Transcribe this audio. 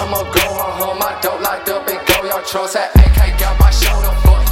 I'ma go home, my dope locked up and go, y'all trolls. That AK got my shoulder fucked.